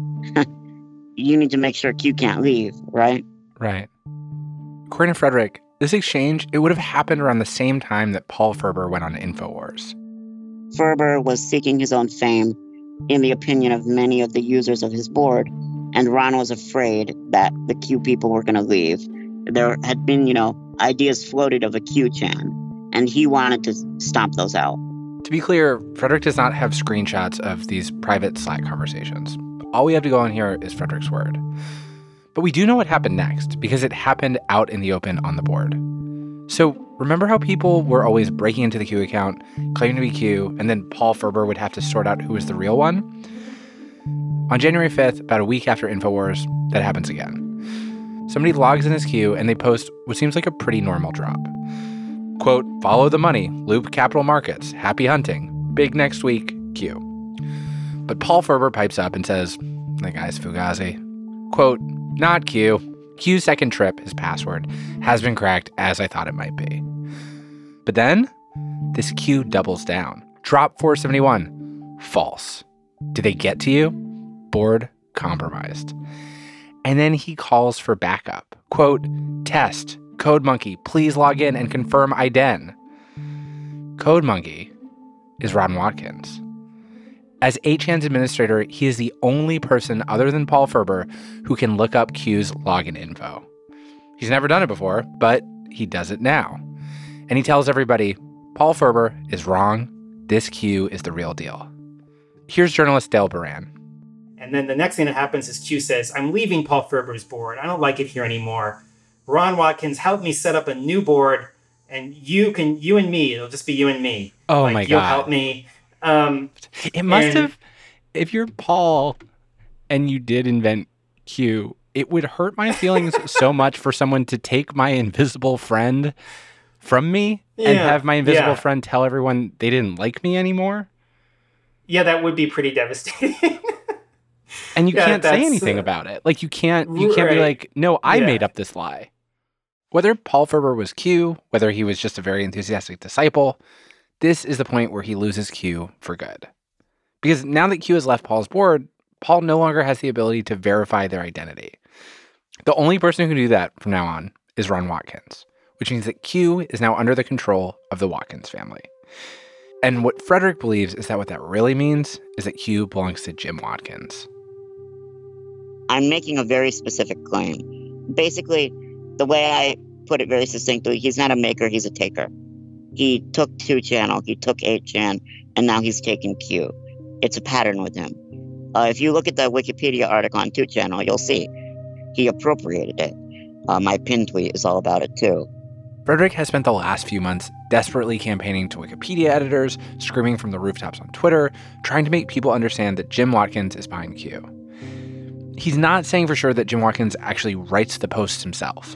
You need to make sure Q can't leave, right? Right. According to Frederick, this exchange, it would have happened around the same time that Paul Ferber went on InfoWars. Ferber was seeking his own fame in the opinion of many of the users of his board, and Ron was afraid that the Q people were going to leave. There had been, you know, ideas floated of a Q chan, and he wanted to stomp those out. To be clear, Frederick does not have screenshots of these private Slack conversations. All we have to go on here is Frederick's word. But we do know what happened next, because it happened out in the open on the board. So remember how people were always breaking into the Q account, claiming to be Q, and then Paul Ferber would have to sort out who was the real one? On January fifth, about a week after InfoWars, that happens again. Somebody logs in as Q, and they post what seems like a pretty normal drop. Quote, follow the money, Loop Capital Markets, happy hunting, big next week, Q. But Paul Ferber pipes up and says, the guy's Fugazi. Quote, not Q. Q's second trip, his password, has been cracked as I thought it might be. But then, this Q doubles down. Drop four seventy-one. False. Did they get to you? Board compromised. And then he calls for backup. Quote, test. CodeMonkey, please log in and confirm I D N. CodeMonkey is Ron Watkins. As eight chan's administrator, he is the only person other than Paul Ferber who can look up Q's login info. He's never done it before, but he does it now. And he tells everybody, Paul Ferber is wrong. This Q is the real deal. Here's journalist Dale Baran. And then the next thing that happens is Q says, I'm leaving Paul Ferber's board. I don't like it here anymore. Ron Watkins, help me set up a new board, and you can, you and me, it'll just be you and me. Oh like, my you'll God. help me. Um, It must and- have, if you're Paul and you did invent Q, it would hurt my feelings so much for someone to take my invisible friend from me Yeah, and have my invisible yeah. friend tell everyone they didn't like me anymore. Yeah, that would be pretty devastating. And you Yeah, can't say that's, anything uh, about it. Like you can't you can't be right. like, no, I Yeah. made up this lie. Whether Paul Ferber was Q, whether he was just a very enthusiastic disciple, this is the point where he loses Q for good. Because now that Q has left Paul's board, Paul no longer has the ability to verify their identity. The only person who can do that from now on is Ron Watkins, which means that Q is now under the control of the Watkins family. And what Frederick believes is that what that really means is that Q belongs to Jim Watkins. I'm making a very specific claim. Basically, the way I put it very succinctly, he's not a maker, he's a taker. He took two channel, he took eight chan, and now he's taking Q. It's a pattern with him. Uh, if you look at the Wikipedia article on two channel, you'll see he appropriated it. Uh, my pin tweet is all about it too. Frederick has spent the last few months desperately campaigning to Wikipedia editors, screaming from the rooftops on Twitter, trying to make people understand that Jim Watkins is behind Q. He's not saying for sure that Jim Watkins actually writes the posts himself.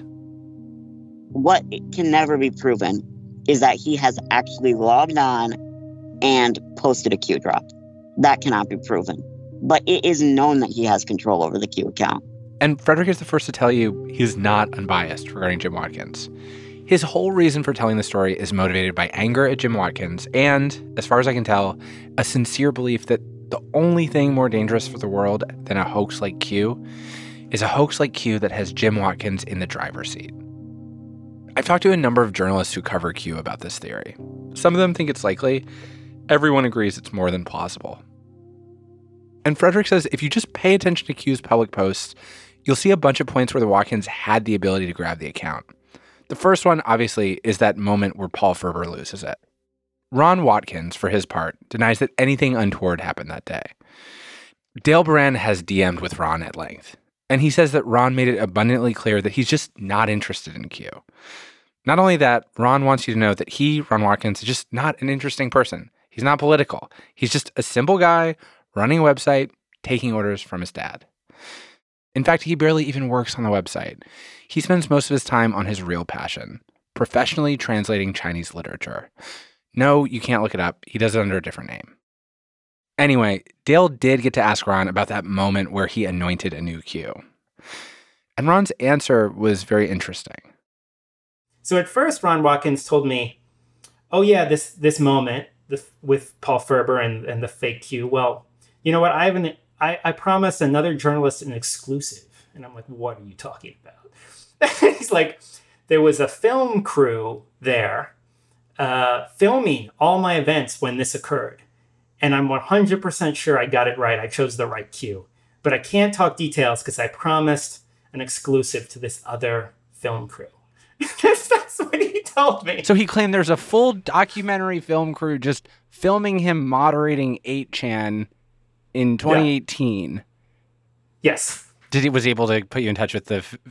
What can never be proven is that he has actually logged on and posted a Q drop. That cannot be proven. But it is known that he has control over the Q account. And Frederick is the first to tell you he's not unbiased regarding Jim Watkins. His whole reason for telling the story is motivated by anger at Jim Watkins and, as far as I can tell, a sincere belief that the only thing more dangerous for the world than a hoax like Q is a hoax like Q that has Jim Watkins in the driver's seat. I've talked to a number of journalists who cover Q about this theory. Some of them think it's likely. Everyone agrees it's more than plausible. And Frederick says if you just pay attention to Q's public posts, you'll see a bunch of points where the Watkins had the ability to grab the account. The first one, obviously, is that moment where Paul Ferber loses it. Ron Watkins, for his part, denies that anything untoward happened that day. Dale Baran has D M'd with Ron at length, and he says that Ron made it abundantly clear that he's just not interested in Q. Not only that, Ron wants you to know that he, Ron Watkins, is just not an interesting person. He's not political. He's just a simple guy running a website, taking orders from his dad. In fact, he barely even works on the website. He spends most of his time on his real passion, professionally translating Chinese literature. No, you can't look it up. He does it under a different name. Anyway, Dale did get to ask Ron about that moment where he anointed a new Q. And Ron's answer was very interesting. So at first, Ron Watkins told me, oh yeah, this this moment this, with Paul Ferber and, and the fake Q, well, you know what, I have an, I, I promised another journalist an exclusive. And I'm like, what are you talking about? He's like, there was a film crew there uh, filming all my events when this occurred. And I'm one hundred percent sure I got it right. I chose the right Q. But I can't talk details because I promised an exclusive to this other film crew. that's, that's what he told me. So he claimed there's a full documentary film crew just filming him moderating eight chan in twenty eighteen. Yeah. Yes. Did he was able to put you in touch with the... F-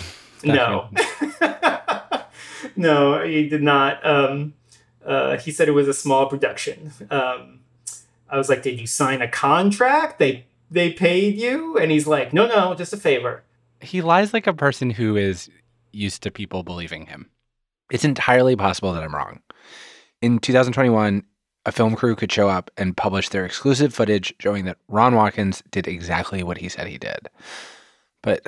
no. No, he did not. Um, uh, he said it was a small production. Um, I was like, did you sign a contract? They they paid you? And he's like, no, no, just a favor. He lies like a person who is used to people believing him. It's entirely possible that I'm wrong. In two thousand twenty-one, a film crew could show up and publish their exclusive footage showing that Ron Watkins did exactly what he said he did. But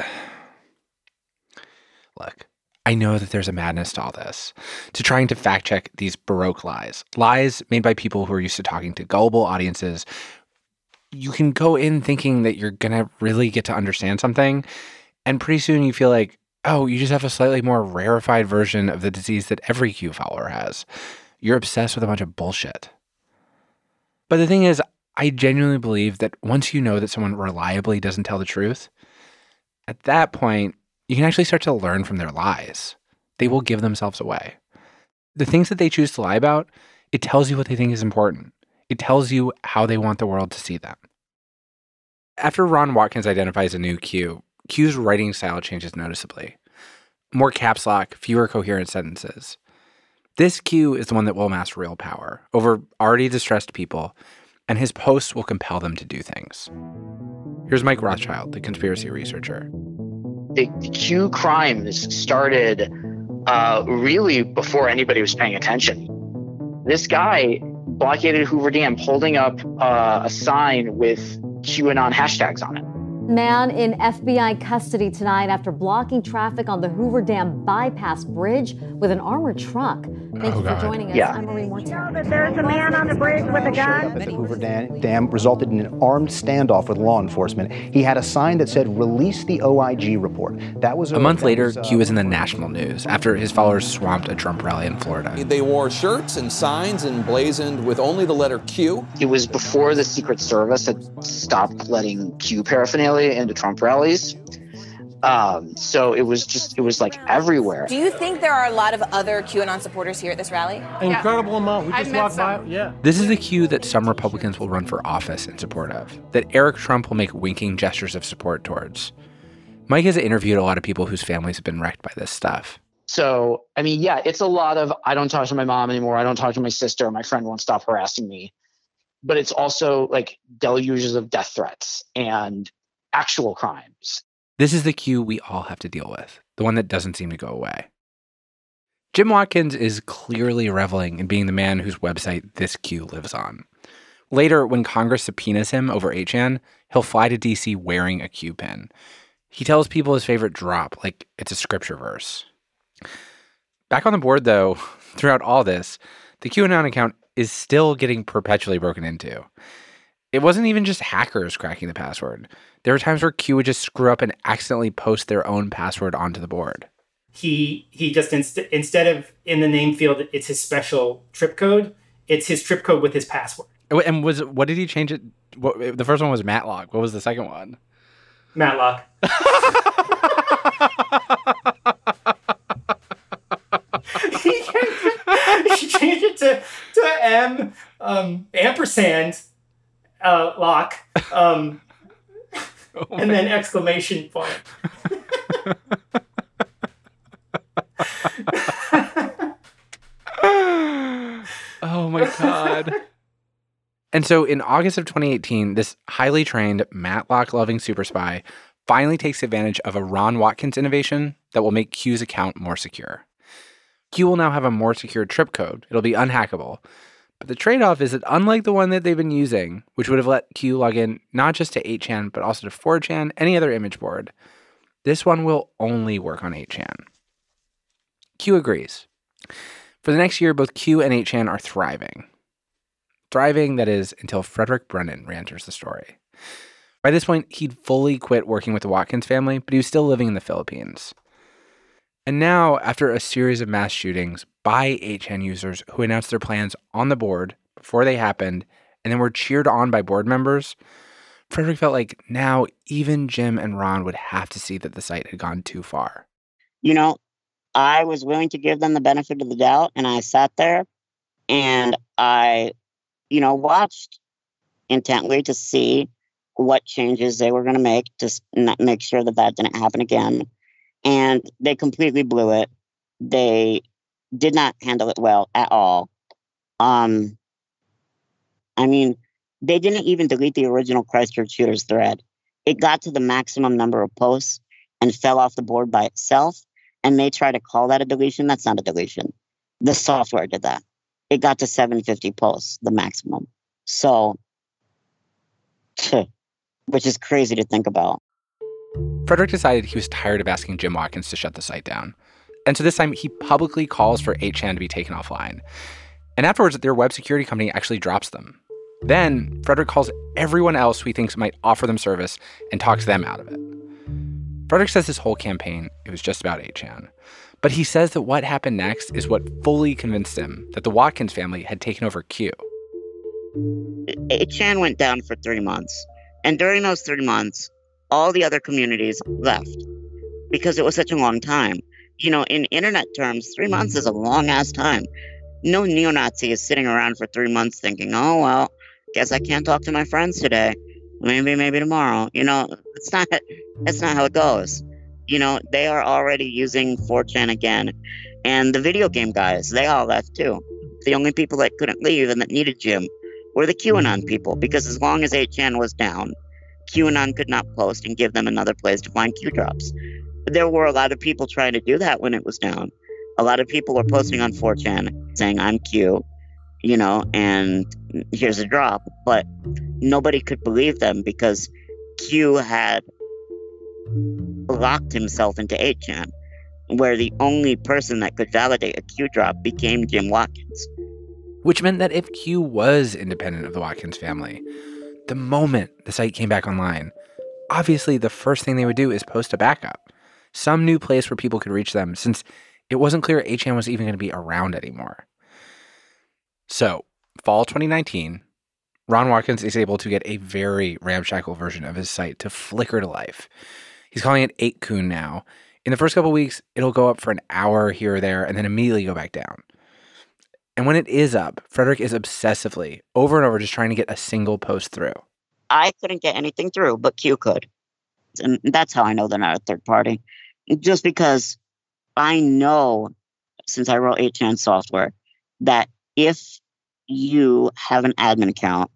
look, I know that there's a madness to all this, to trying to fact check these Baroque lies, lies made by people who are used to talking to gullible audiences. You can go in thinking that you're going to really get to understand something, and pretty soon you feel like, oh, you just have a slightly more rarefied version of the disease that every Q follower has. You're obsessed with a bunch of bullshit. But the thing is, I genuinely believe that once you know that someone reliably doesn't tell the truth, at that point, you can actually start to learn from their lies. They will give themselves away. The things that they choose to lie about, it tells you what they think is important. It tells you how they want the world to see them. After Ron Watkins identifies a new Q, Q's writing style changes noticeably. More caps lock, fewer coherent sentences. This Q is the one that will amass real power over already distressed people, and his posts will compel them to do things. Here's Mike Rothschild, the conspiracy researcher. The, the Q crime started uh, really before anybody was paying attention. This guy blockaded Hoover Dam holding up uh, a sign with QAnon hashtags on it. Man in F B I custody tonight after blocking traffic on the Hoover Dam bypass bridge with an armored truck. Thank Oh, you for God. joining us. Yeah. I'm Marie Morton. There's a man on the bridge with a gun. That the Hoover Dam, Dam resulted in an armed standoff with law enforcement. He had a sign that said, "Release the O I G report." That was A month that later, was, uh, Q was in the national news after his followers swamped a Trump rally in Florida. They wore shirts and signs emblazoned with only the letter Q. It was before the Secret Service had stopped letting Q paraphernalia into Trump rallies. Um, so it was just, it was like everywhere. Do you think there are a lot of other QAnon supporters here at this rally? Incredible amount. We just walked by. Yeah. This is the Q that some Republicans will run for office in support of, that Eric Trump will make winking gestures of support towards. Mike has interviewed a lot of people whose families have been wrecked by this stuff. So, I mean, yeah, it's a lot of, I don't talk to my mom anymore. I don't talk to my sister. My friend won't stop harassing me. But it's also like deluges of death threats and actual crimes. This is the Q we all have to deal with, the one that doesn't seem to go away. Jim Watkins is clearly reveling in being the man whose website this Q lives on. Later, when Congress subpoenas him over eight chan, he'll fly to D C wearing a Q pin. He tells people his favorite drop, like it's a scripture verse. Back on the board, though, throughout all this, the QAnon account is still getting perpetually broken into. It wasn't even just hackers cracking the password. There were times where Q would just screw up and accidentally post their own password onto the board. He he just inst- instead of in the name field, it's his special trip code. It's his trip code with his password. And was what did he change it? What, the first one was Matlock. What was the second one? Matlock. he, changed it, he changed it to to M um, ampersand uh, lock. Um, Oh and then exclamation point. Oh my God. And so in August of twenty eighteen, this highly trained Matlock-loving super spy finally takes advantage of a Ron Watkins innovation that will make Q's account more secure. Q will now have a more secure trip code. It'll be unhackable. But the trade-off is that unlike the one that they've been using, which would have let Q log in not just to eight chan, but also to four chan, any other image board, this one will only work on eight chan. Q agrees. For the next year, both Q and eight chan are thriving. Thriving, that is, until Frederick Brennan re-enters the story. By this point, he'd fully quit working with the Watkins family, but he was still living in the Philippines. And now, after a series of mass shootings by eight chan users who announced their plans on the board before they happened and then were cheered on by board members, Frederick felt like now even Jim and Ron would have to see that the site had gone too far. You know, I was willing to give them the benefit of the doubt, and I sat there and I, you know, watched intently to see what changes they were going to make to s- not make sure that that didn't happen again. And they completely blew it. They did not handle it well at all. Um, I mean, they didn't even delete the original Christchurch shooters thread. It got to the maximum number of posts and fell off the board by itself. And they try to call that a deletion. That's not a deletion. The software did that. It got to seven hundred fifty posts, the maximum. So, which is crazy to think about. Frederick decided he was tired of asking Jim Watkins to shut the site down. And so this time, he publicly calls for eight chan to be taken offline. And afterwards, their web security company actually drops them. Then, Frederick calls everyone else who he thinks might offer them service and talks them out of it. Frederick says this whole campaign, it was just about eight chan. But he says that what happened next is what fully convinced him that the Watkins family had taken over Q. eight chan went down for three months. And during those three months, all the other communities left because it was such a long time. You know, in internet terms, three months is a long-ass time. No neo-Nazi is sitting around for three months thinking, oh, well, guess I can't talk to my friends today. Maybe, maybe tomorrow. You know, it's not, that's not how it goes. You know, they are already using four chan again. And the video game guys, they all left too. The only people that couldn't leave and that needed Jim were the QAnon people, because as long as eight chan was down, QAnon could not post and give them another place to find Q drops. There were a lot of people trying to do that when it was down. A lot of people were posting on four chan saying, I'm Q, you know, and here's a drop. But nobody could believe them because Q had locked himself into eight chan, where the only person that could validate a Q drop became Jim Watkins. Which meant that if Q was independent of the Watkins family, the moment the site came back online, obviously the first thing they would do is post a backup, some new place where people could reach them, since it wasn't clear eight chan was even going to be around anymore. So, fall twenty nineteen, Ron Watkins is able to get a very ramshackle version of his site to flicker to life. He's calling it eight kun now. In the first couple weeks, it'll go up for an hour here or there and then immediately go back down. And when it is up, Frederick is obsessively, over and over, just trying to get a single post through. I couldn't get anything through, but Q could. And that's how I know they're not a third party. Just because I know, since I wrote eight chan software, that if you have an admin account,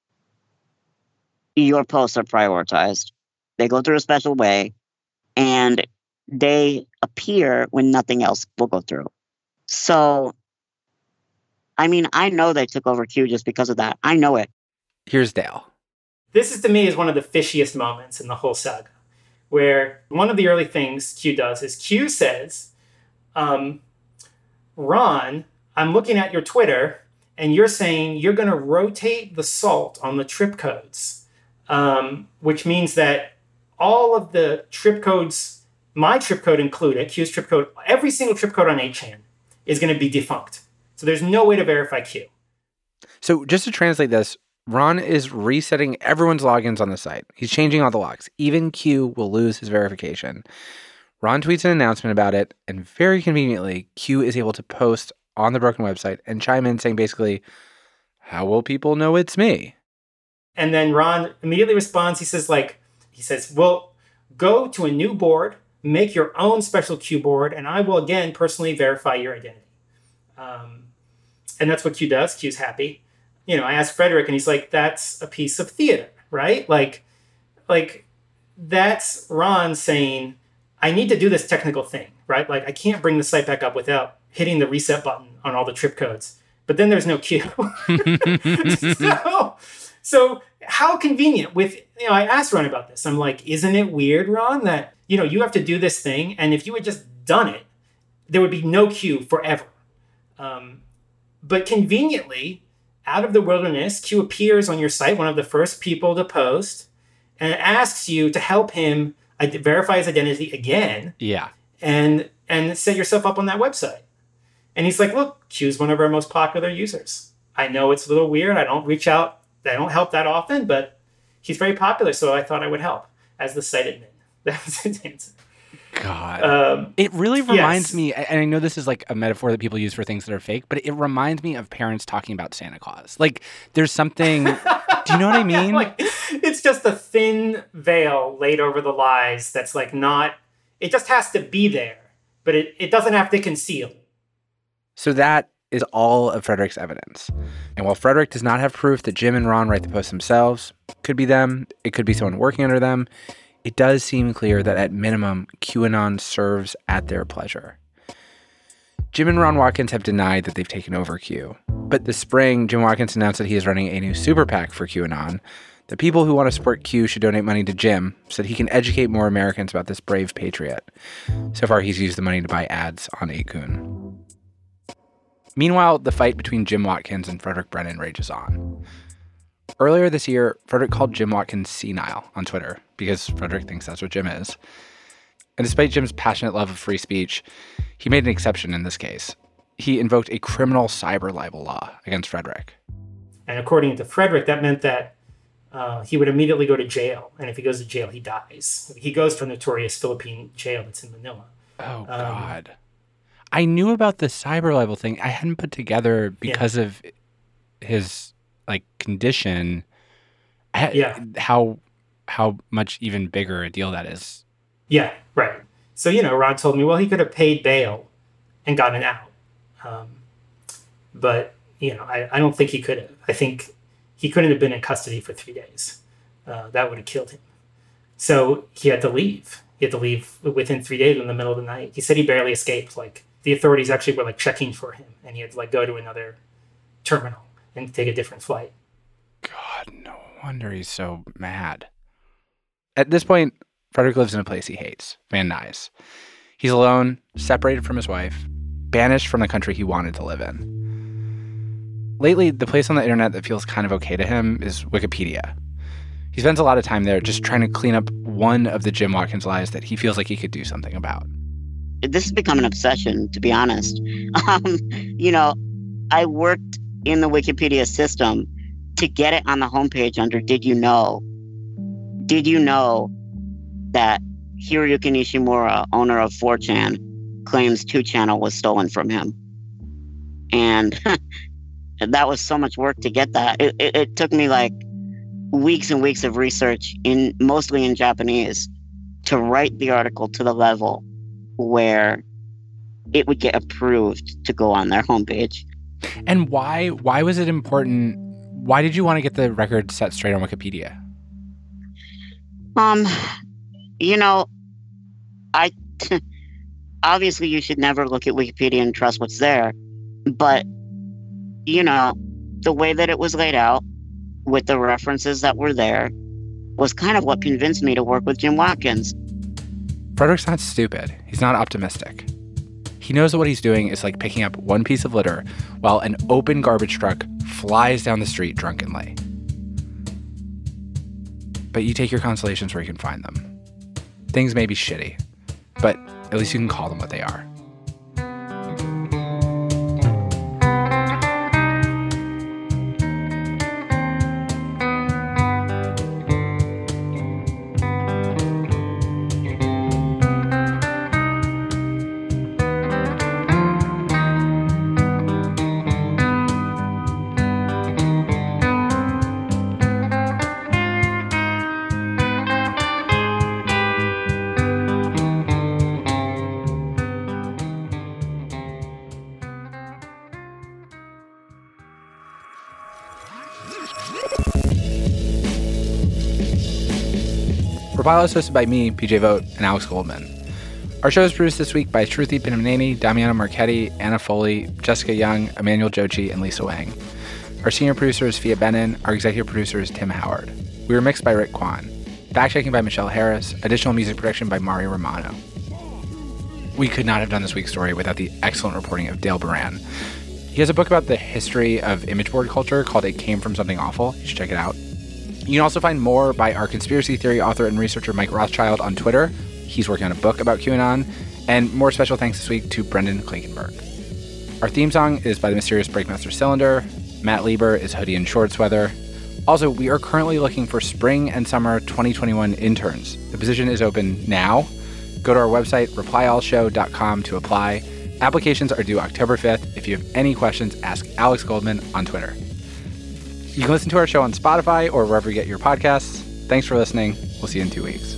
your posts are prioritized. They go through a special way, and they appear when nothing else will go through. So, I mean, I know they took over Q just because of that. I know it. Here's Dale. This is, to me, is one of the fishiest moments in the whole saga, where one of the early things Q does is Q says, um, Ron, I'm looking at your Twitter, and you're saying you're going to rotate the salt on the trip codes, um, which means that all of the trip codes, my trip code included, Q's trip code, every single trip code on eight chan is going to be defunct. So there's no way to verify Q. So just to translate this, Ron is resetting everyone's logins on the site. He's changing all the locks. Even Q will lose his verification. Ron tweets an announcement about it, and very conveniently, Q is able to post on the broken website and chime in saying basically, how will people know it's me? And then Ron immediately responds. He says, like, he says, well, go to a new board, make your own special Q board, and I will again personally verify your identity. Um, and that's what Q does. Q's happy. You know, I asked Frederick, and he's like, that's a piece of theater, right? Like, like that's Ron saying, I need to do this technical thing, right? Like, I can't bring the site back up without hitting the reset button on all the trip codes. But then there's no Q. so, so how convenient with, you know, I asked Ron about this. I'm like, isn't it weird, Ron, that, you know, you have to do this thing, and if you had just done it, there would be no Q forever. Um, but conveniently, out of the wilderness, Q appears on your site, one of the first people to post, and asks you to help him verify his identity again. Yeah. And and set yourself up on that website. And he's like, look, Q's one of our most popular users. I know it's a little weird. I don't reach out. I don't help that often, but he's very popular, so I thought I would help as the site admin. That was his answer. God. Um, it really reminds yes. me, and I know this is like a metaphor that people use for things that are fake, but it reminds me of parents talking about Santa Claus. Like, there's something, do you know what I mean? Yeah, like, it's just a thin veil laid over the lies that's like not, it just has to be there, but it, it doesn't have to conceal. So that is all of Frederick's evidence. And while Frederick does not have proof that Jim and Ron write the posts themselves, could be them, it could be someone working under them, it does seem clear that at minimum, QAnon serves at their pleasure. Jim and Ron Watkins have denied that they've taken over Q. But this spring, Jim Watkins announced that he is running a new super PAC for QAnon. The people who want to support Q should donate money to Jim so that he can educate more Americans about this brave patriot. So far, he's used the money to buy ads on eight kun. Meanwhile, the fight between Jim Watkins and Frederick Brennan rages on. Earlier this year, Frederick called Jim Watkins senile on Twitter because Frederick thinks that's what Jim is. And despite Jim's passionate love of free speech, he made an exception in this case. He invoked a criminal cyber libel law against Frederick. And according to Frederick, that meant that uh, he would immediately go to jail. And if he goes to jail, he dies. He goes to a notorious Philippine jail that's in Manila. Oh, God. Um, I knew about the cyber libel thing. I hadn't put together because yeah. of his like condition, yeah. how how much even bigger a deal that is. Yeah, right. So, you know, Ron told me, well, he could have paid bail and gotten out. Um, but, you know, I, I don't think he could have. I think he couldn't have been in custody for three days. Uh, that would have killed him. So he had to leave. He had to leave within three days in the middle of the night. He said he barely escaped. Like, the authorities actually were like checking for him, and he had to like go to another terminal and take a different flight. God, no wonder he's so mad. At this point, Frederick lives in a place he hates, Van Nuys. He's alone, separated from his wife, banished from the country he wanted to live in. Lately, the place on the internet that feels kind of okay to him is Wikipedia. He spends a lot of time there just trying to clean up one of the Jim Watkins lies that he feels like he could do something about. This has become an obsession, to be honest. Um, you know, I worked in the Wikipedia system to get it on the homepage under Did You Know? Did you know that Hiroyuki Nishimura, owner of four chan, claims two channel was stolen from him? And that was so much work to get that. It, it, it took me like weeks and weeks of research, in mostly in Japanese, to write the article to the level where it would get approved to go on their homepage. And why why was it important? Why did you want to get the record set straight on Wikipedia? Um, you know, I obviously you should never look at Wikipedia and trust what's there, but you know, the way that it was laid out with the references that were there was kind of what convinced me to work with Jim Watkins. Frederick's not stupid. He's not optimistic. He knows that what he's doing is like picking up one piece of litter while an open garbage truck flies down the street drunkenly. But you take your consolations where you can find them. Things may be shitty, but at least you can call them what they are. Rapala is hosted by me, P J Vogt, and Alex Goldman. Our show is produced this week by Shruti Pinamneni, Damiano Marchetti, Anna Foley, Jessica Young, Emmanuel Jochi, and Lisa Wang. Our senior producer is Fia Benin. Our executive producer is Tim Howard. We were mixed by Rick Kwan. Fact-checking by Michelle Harris. Additional music production by Mario Romano. We could not have done this week's story without the excellent reporting of Dale Baran. He has a book about the history of image board culture called It Came From Something Awful. You should check it out. You can also find more by our conspiracy theory author and researcher Mike Rothschild on Twitter. He's working on a book about QAnon. And more special thanks this week to Brendan Klinkenberg. Our theme song is by the mysterious Breakmaster Cylinder. Matt Lieber is Hoodie and Shorts Weather. Also, we are currently looking for spring and summer twenty twenty-one interns. The position is open now. Go to our website, reply all show dot com to apply. Applications are due October fifth. If you have any questions, ask Alex Goldman on Twitter. You can listen to our show on Spotify or wherever you get your podcasts. Thanks for listening. We'll see you in two weeks.